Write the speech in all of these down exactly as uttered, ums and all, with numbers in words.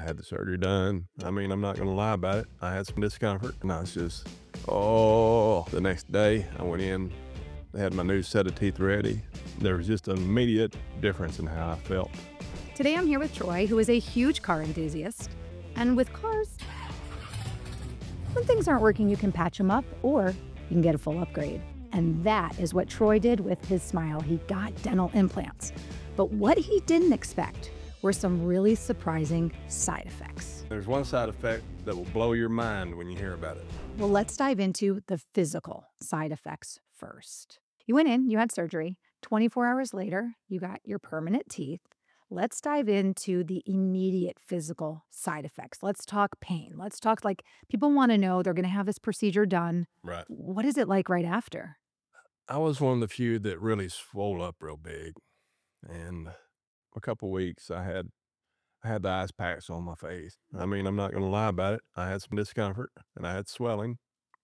had the surgery done. I mean, I'm not gonna lie about it. I had some discomfort, and I was just, oh, the next day I went in, they had my new set of teeth ready. There was just an immediate difference in how I felt. Today I'm here with Troy, who is a huge car enthusiast. And with cars, when things aren't working, you can patch them up or you can get a full upgrade. And that is what Troy did with his smile. He got dental implants. But what he didn't expect were some really surprising side effects. There's one side effect that will blow your mind when you hear about it. Well, let's dive into the physical side effects first. You went in, you had surgery. twenty-four hours later, you got your permanent teeth. Let's dive into the immediate physical side effects. Let's talk pain. Let's talk like people want to know they're going to have this procedure done. Right. What is it like right after? I was one of the few that really swole up real big. And a couple weeks I had I had the ice packs on my face. I mean, I'm not gonna lie about it. I had some discomfort and I had swelling.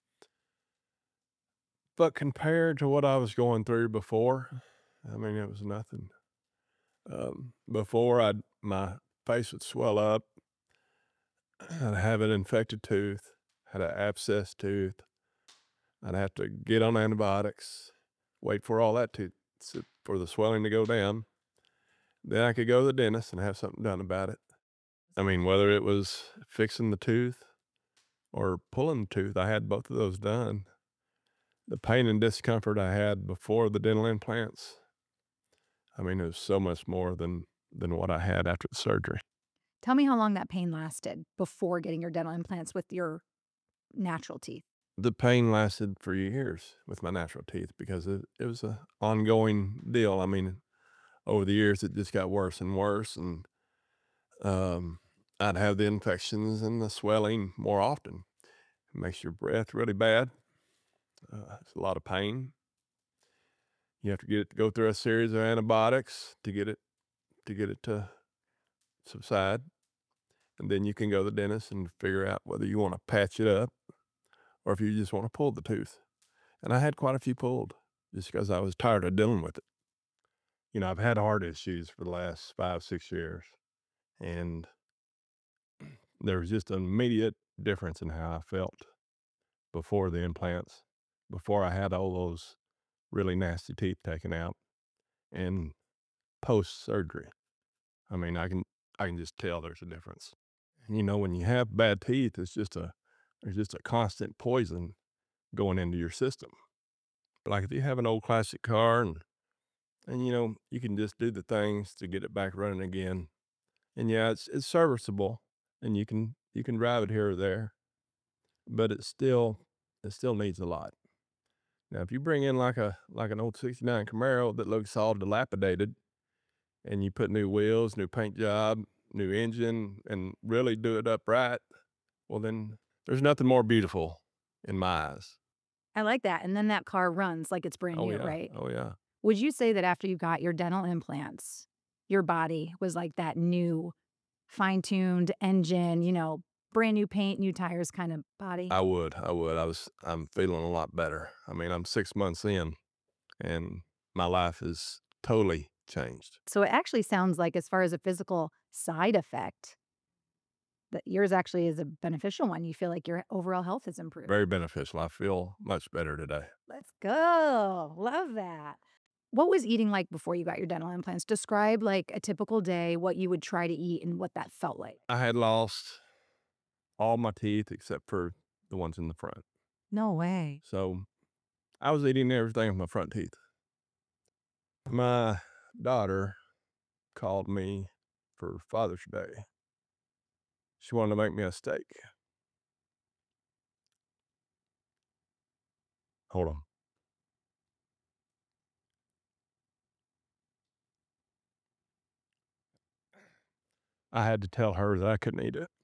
But compared to what I was going through before, I mean, it was nothing. Um, before I'd my face would swell up, I'd have an infected tooth, had an abscessed tooth. I'd have to get on antibiotics, wait for all that to for the swelling to go down. Then I could go to the dentist and have something done about it. I mean, whether it was fixing the tooth or pulling the tooth, I had both of those done. The pain and discomfort I had before the dental implants, I mean, it was so much more than than what I had after the surgery. Tell me how long that pain lasted before getting your dental implants with your natural teeth. The pain lasted for years with my natural teeth because it, it was an ongoing deal. I mean, over the years, it just got worse and worse, and um, I'd have the infections and the swelling more often. It makes your breath really bad. Uh, it's a lot of pain. You have to get it to go through a series of antibiotics to get it to get it to subside, and then you can go to the dentist and figure out whether you want to patch it up or if you just want to pull the tooth. And I had quite a few pulled just because I was tired of dealing with it. You know, I've had heart issues for the last five, six years, and there was just an immediate difference in how I felt before the implants, before I had all those really nasty teeth taken out, and post-surgery. I mean, I can I can just tell there's a difference. And, you know, when you have bad teeth, it's just a there's just a constant poison going into your system. But, like, if you have an old classic car and and, you know, you can just do the things to get it back running again, and, yeah, it's it's serviceable, and you can you can drive it here or there, but it still it still needs a lot. Now, if you bring in like a like an old 'sixty-nine Camaro that looks all dilapidated, and you put new wheels, new paint job, new engine, and really do it up right, well, then there's nothing more beautiful in my eyes. I like that. And then that car runs like it's brand Oh, new, yeah. right? Oh, yeah. Would you say that after you got your dental implants, your body was like that new fine-tuned engine, you know, brand new paint, new tires kind of body? I would. I would. I was I'm feeling a lot better. I mean, I'm six months in, and my life is totally changed. So it actually sounds like as far as a physical side effect, that yours actually is a beneficial one. You feel like your overall health has improved. Very beneficial. I feel much better today. Let's go. Love that. What was eating like before you got your dental implants? Describe like a typical day, what you would try to eat and what that felt like. I had lost all my teeth except for the ones in the front. No way. So I was eating everything with my front teeth. My daughter called me for Father's Day. She wanted to make me a steak. Hold on. I had to tell her that I couldn't eat it.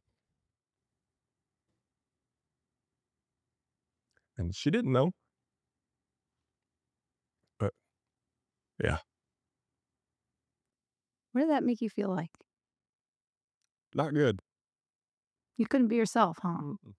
And she didn't know. But yeah, What did that make you feel like? not good. You couldn't be yourself, huh? Mm-mm.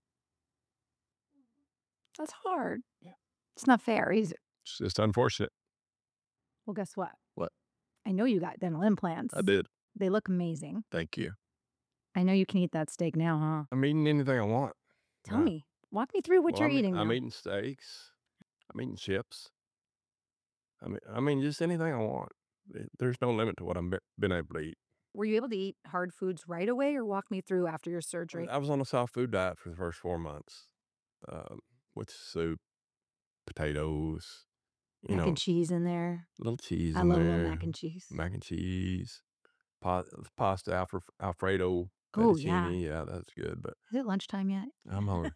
That's hard. Yeah. It's not fair, is it? It's just unfortunate. Well, guess what? What? I know you got dental implants. I did. They look amazing. Thank you. I know you can eat that steak now, huh? I'm eating anything I want. Tell Uh, me. Walk me through what well, you're I'm eating I'm now. eating steaks. I'm eating chips. I mean I mean, just anything I want. Th there's no limit to what I'm be been able to eat. Were you able to eat hard foods right away or walk me through after your surgery? I was on a soft food diet for the first four months, um, with soup, potatoes, you Mac and know, cheese in there. little cheese I in love a little there, mac and cheese. mac and cheese, pa pasta Alfre Alfredo, Oh, yeah. fettuccine, yeah, that's good, but Is it lunchtime yet? I'm hungry.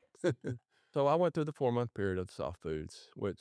So I went through the four-month period of the soft foods, which,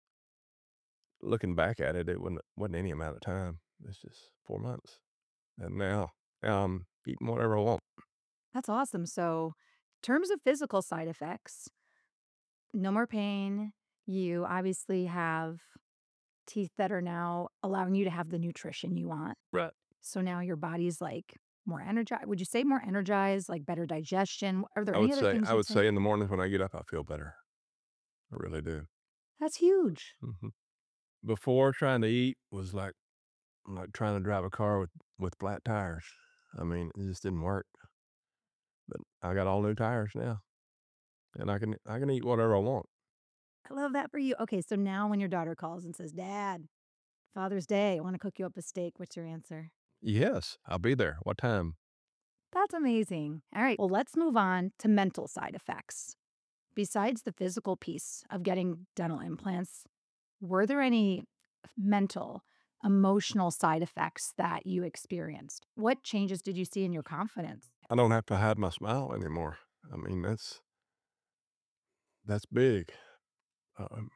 looking back at it, it wasn't wasn't any amount of time. It's just four months, and now now I'm eating whatever I want. That's awesome. So, in terms of physical side effects, no more pain. You obviously have teeth that are now allowing you to have the nutrition you want. Right. So now your body's like more energized. Would you say more energized, like better digestion? Are there I any would other say things I you'd would say? say in the mornings when I get up, I feel better. I really do. That's huge. Mhm. Before, trying to eat was like like trying to drive a car with with flat tires. I mean, it just didn't work, but I got all new tires now, and I can I can eat whatever I want. I love that for you. Okay, so now when your daughter calls and says, "Dad, Father's Day, I want to cook you up a steak," what's your answer? Yes, I'll be there. What time? That's amazing. All right, well, let's move on to mental side effects. Besides the physical piece of getting dental implants, were there any mental, emotional side effects that you experienced? What changes did you see in your confidence? I don't have to hide my smile anymore. I mean, that's that's big. Um,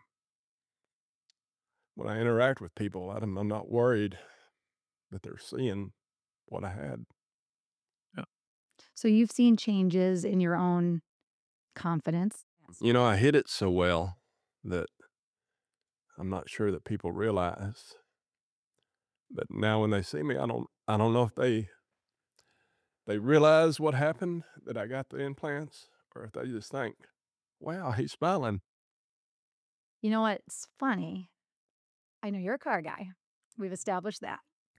when I interact with people, I'm I'm not worried that they're seeing what I had. Yeah. So you've seen changes in your own confidence? Yes. You know, I hid it so well that I'm not sure that people realize. But now when they see me, I don't I don't know if they they realize what happened, that I got the implants, or if they just think, "Wow, he's smiling." You know what's funny? I know you're a car guy. We've established that.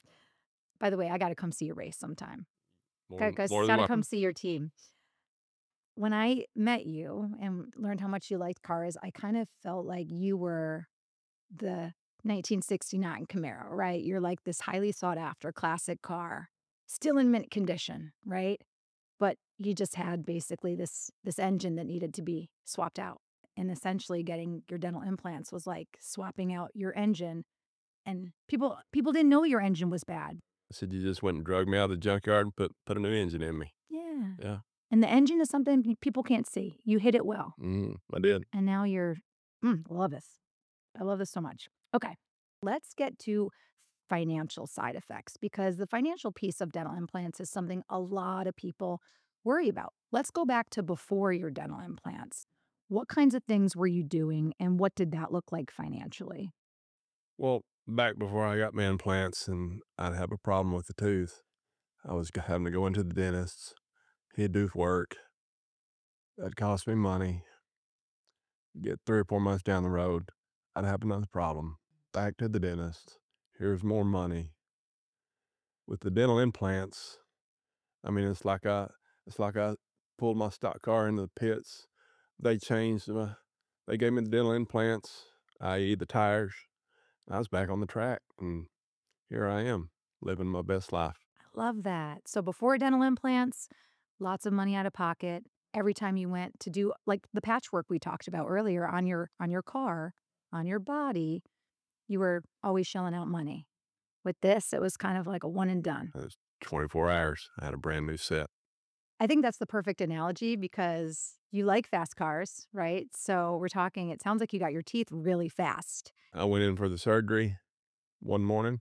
By the way, I gotta come see your race sometime. More Gotta more than gotta come welcome. see your team. When I met you and learned how much you liked cars, I kind of felt like you were the nineteen sixty-nine Camaro, right? You're like this highly sought after classic car, still in mint condition, right? But you just had basically this this engine that needed to be swapped out. And essentially getting your dental implants was like swapping out your engine, and people people didn't know your engine was bad. I said, "You just went and drug me out of the junkyard and put put a new engine in me." Yeah. Yeah. And the engine is something pe people can't see. You hit it well, Mhm, I did. and now you're mm, love this. I love this so much. Okay, let's get to financial side effects because the financial piece of dental implants is something a lot of people worry about. Let's go back to before your dental implants. What kinds of things were you doing and what did that look like financially? Well, back before I got my implants and I'd have a problem with the tooth, I was g having to go into the dentist. He'd do work. That'd cost me money. Get three or four months down the road, I'd have another problem. Back to the dentist. Here's more money. With the dental implants, I mean, it's like I it's like I pulled my stock car into the pits. They changed my they gave me the dental implants, i e the tires. I was back on the track, and here I am living my best life. I love that. So before dental implants, lots of money out of pocket. Every time you went to do like the patchwork we talked about earlier on your on your car, on your body, you were always shelling out money. With this, it was kind of like a one and done. It was twenty-four hours. I had a brand new set. I think that's the perfect analogy because you like fast cars, right? So we're talking, it sounds like you got your teeth really fast. I went in for the surgery one morning,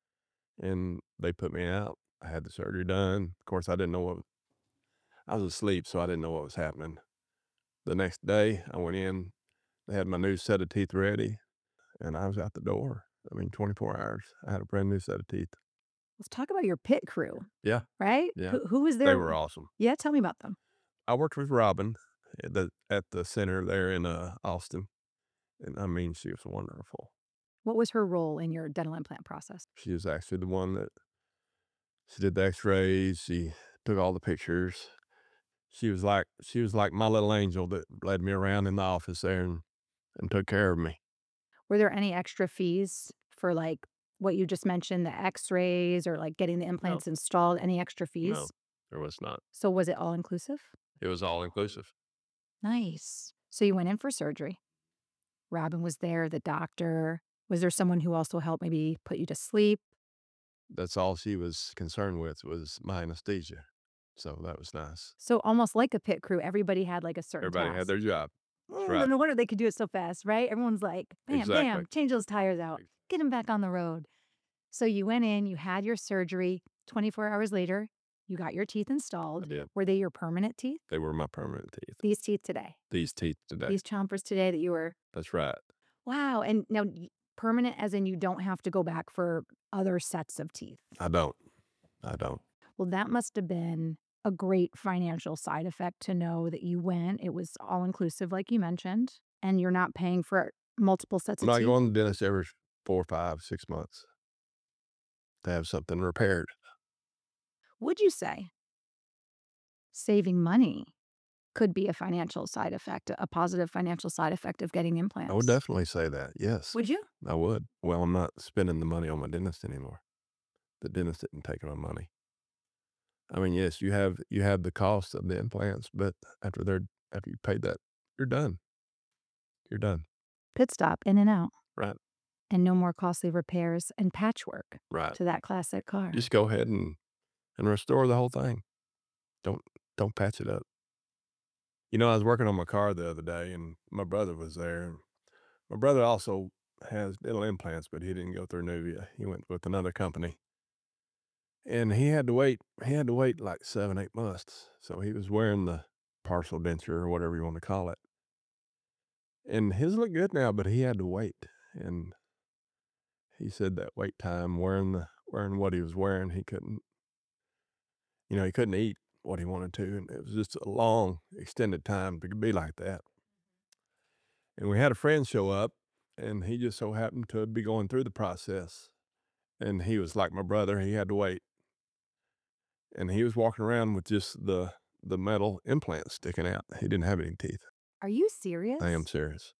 and they put me out. I had the surgery done. Of course, I didn't know what I was asleep, so I didn't know what was happening. The next day, I went in. They had my new set of teeth ready, and I was out the door. I mean, twenty-four hours. I had a brand new set of teeth. Let's talk about your pit crew, Yeah, right? yeah. Who, who was They there? were awesome. Yeah, tell me about them. I worked with Robin at the at the center there in, uh, Austin, and I mean, she was wonderful. What was her role in your dental implant process? She was actually the one that she did the X-rays, she took all the pictures. She was like she was like my little angel that led me around in the office there and, and took care of me. Were there any extra fees for, like, what you just mentioned, the X-rays or, like, getting the No, implants installed? Any extra no, fees? there was not. So was it all inclusive? It was all inclusive. Nice. So you went in for surgery. Robin was there, the doctor. Was there someone who also helped maybe put you to sleep? That's all she was concerned with was my anesthesia. So that was nice. So almost like a pit crew, everybody had, like, a certain Everybody had task. their job. That's Oh, right. no wonder they could do it so fast, right? Everyone's like, "Bam, Exactly. bam, change those tires out. Ex- Get him back on the road." So you went in, you had your surgery. twenty-four hours later, you got your teeth I installed. did. Were they your permanent teeth? They were my permanent teeth. These teeth today? These teeth today. These chompers today that you were That's right. wow, and now y permanent as in you don't have to go back for other sets of teeth. I don't. I don't. Well, that must have been a great financial side effect to know that you went, it was all inclusive like you mentioned, and you're not paying for multiple sets I'm of not teeth. going to the dentist every four, five, six months to have something repaired. Would you say saving money could be a financial side effect, a positive financial side effect of getting I would implants? definitely say that. Yes, Would you? I would. Well, I'm not spending the money on my dentist anymore. The dentist didn't take my money. I mean, yes, you have you have the cost of the implants, but after they're after you paid that, you're done. You're done. Pit stop, in and out, Right. and no more costly repairs and patchwork Right. to that classic car. Just go ahead and and restore the whole thing. Don't don't patch it up. You know, I was working on my car the other day, and my brother was there. And my brother also has dental implants, but he didn't go through Nuvia. He went with another company, and he had to wait. He had to wait like seven, eight months. So he was wearing the partial denture or whatever you want to call it. And his look good now, but he had to wait. And he said that wait time, wearing the wearing what he was wearing, he couldn't. You know, he couldn't eat what he wanted to, and it was just a long, extended time to be like that. And we had a friend show up, and he just so happened to be going through the process, and he was like my brother. He had to wait, and he was walking around with just the the metal implant sticking out. He didn't have any teeth. Are you serious? I am serious.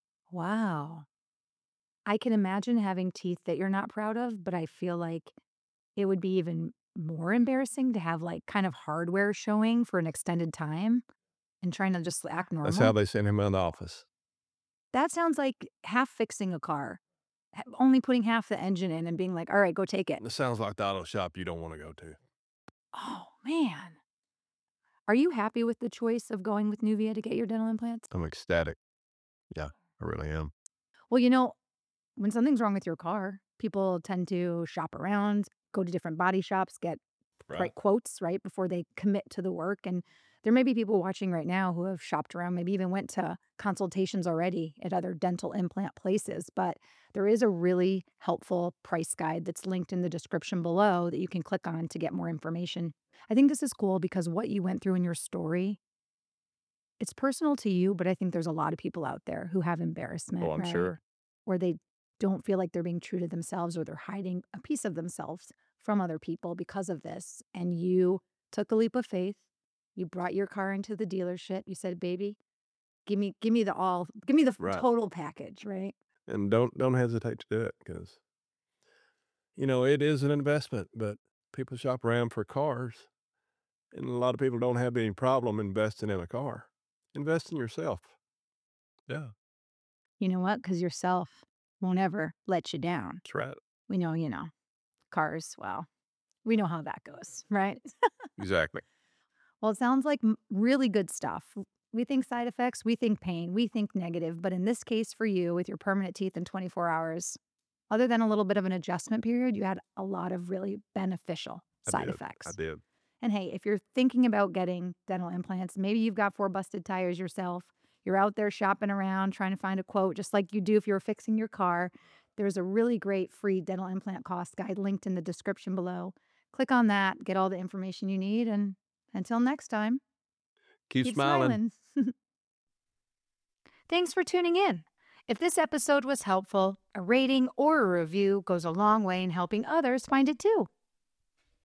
Wow. I can imagine having teeth that you're not proud of, but I feel like it would be even more embarrassing to have, like, kind of hardware showing for an extended time and trying to just act That's how normal. they sent him out of the office. That sounds like half fixing a car, ha only putting half the engine in and being like, "All right, go take it." It sounds like the auto shop you don't want to go to. Oh, man. Are you happy with the choice of going with Nuvia to get your dental implants? I'm ecstatic. Yeah, I really am. Well, you know, when something's wrong with your car, people tend to shop around, go to different body shops, get Right. right quotes, right, before they commit to the work. And there may be people watching right now who have shopped around, maybe even went to consultations already at other dental implant places. But there is a really helpful price guide that's linked in the description below that you can click on to get more information. I think this is cool because what you went through in your story, it's personal to you, but I think there's a lot of people out there who have embarrassment, Oh, I'm right? sure. Where they don't feel like they're being true to themselves or they're hiding a piece of themselves from other people because of this. And you took a leap of faith. You brought your car into the dealership. You said, "Baby, give me give me the all give me the f- Right. total package," right? And don't don't hesitate to do it because you know it is an investment. But people shop around for cars, and a lot of people don't have any problem investing in a car. Invest in yourself. Yeah, You know what? Because yourself won't ever let you down. that's right. We know, you know, cars, well, we know how that goes, right? Exactly. Well, it sounds like m- really good stuff. We think side effects, we think pain, we think negative. But in this case, for you, with your permanent teeth in twenty-four hours, other than a little bit of an adjustment period, you had a lot of really beneficial I side did. effects. I did. And hey, if you're thinking about getting dental implants, maybe you've got four busted tires yourself. You're out there shopping around trying to find a quote, just like you do if you were fixing your car. There's a really great free dental implant cost guide linked in the description below. Click on that, get all the information you need, and until next time, Keep, keep smiling. smiling. Thanks for tuning in. If this episode was helpful, a rating or a review goes a long way in helping others find it too.